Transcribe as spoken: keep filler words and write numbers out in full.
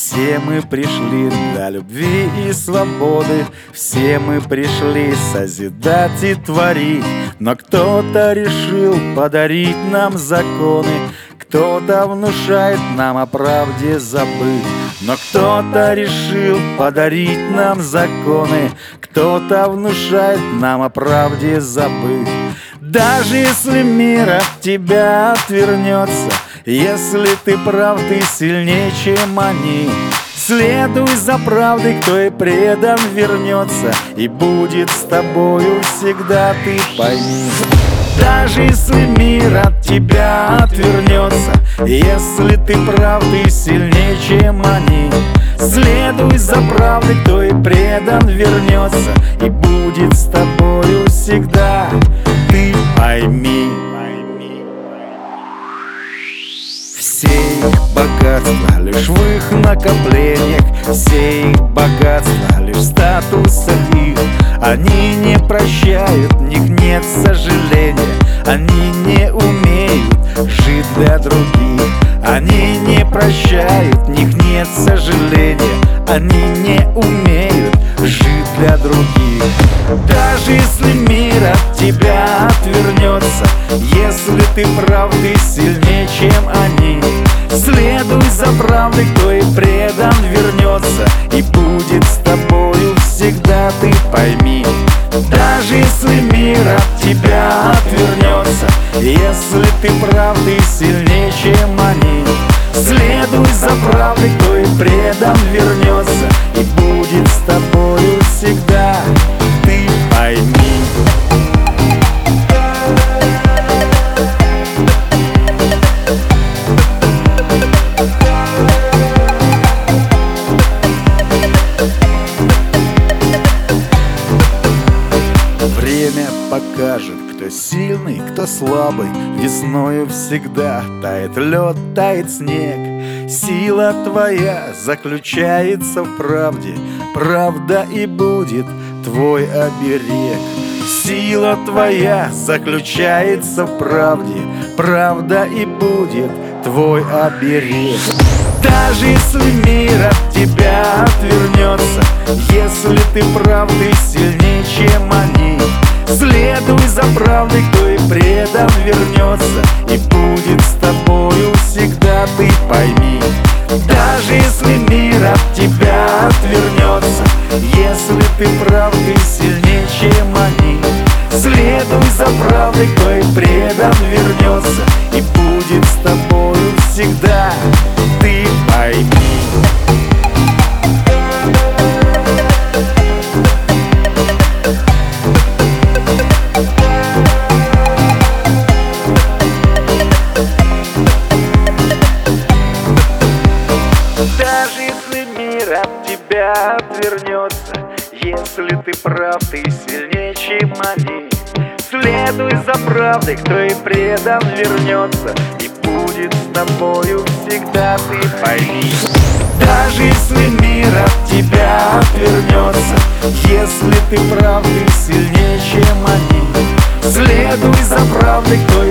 Все мы пришли для любви и свободы, все мы пришли созидать и творить. Но кто-то решил подарить нам законы, кто-то внушает нам о правде забыть. Но кто-то решил подарить нам законы, кто-то внушает нам о правде забыть. Даже если мир от тебя отвернется, если ты прав, ты сильнее, чем они. Следуй за правдой, кто и предан вернется, и будет с тобою всегда, ты пойми. Даже если мир от тебя отвернется, если ты прав, ты сильнее, чем они. Следуй за правдой, кто и предан вернется, и будет с тобою всегда, ты пойми. Все их богатства лишь в их накоплениях, все их богатства лишь в статусах их. Они не прощают, в них нет сожаления, они не умеют жить для других. Они не прощают, в них нет сожаления, они не умеют жить для других. Даже если мир от тебя отвернется, если ты прав, ты сильнее, чем они. Следуй за правдой, кто и предан вернется, и будет с тобою всегда, ты пойми. Даже если мир от тебя отвернется, если ты прав, ты сильнее, чем они. Следуй за правдой, кто и предан вернется, и будет с тобою всегда, ты пойми. Время покажет, кто сильный, кто слабый. Весною всегда тает лед, тает снег. Сила твоя заключается в правде, правда и будет твой оберег. Сила твоя заключается в правде, правда и будет твой оберег. Даже если мир от тебя отвернется, если ты прав, ты сильнее, чем они. Следуй за правдой, кто и предан вернется, и будет с тобою всегда, ты пойми. Даже если мир от тебя отвернется, если ты прав, ты сильнее, чем они. Следуй за правдой, кто и предан вернется, и будет с тобою всегда, ты пойми. Даже если мир от тебя отвернется, если ты прав, ты сильнее, чем они. Следуй за правдой, кто и предан вернется, и будет с тобою всегда, ты пойми. Даже если мир от тебя отвернется, если ты прав, ты сильнее, чем они. Следуй за правдой, кто и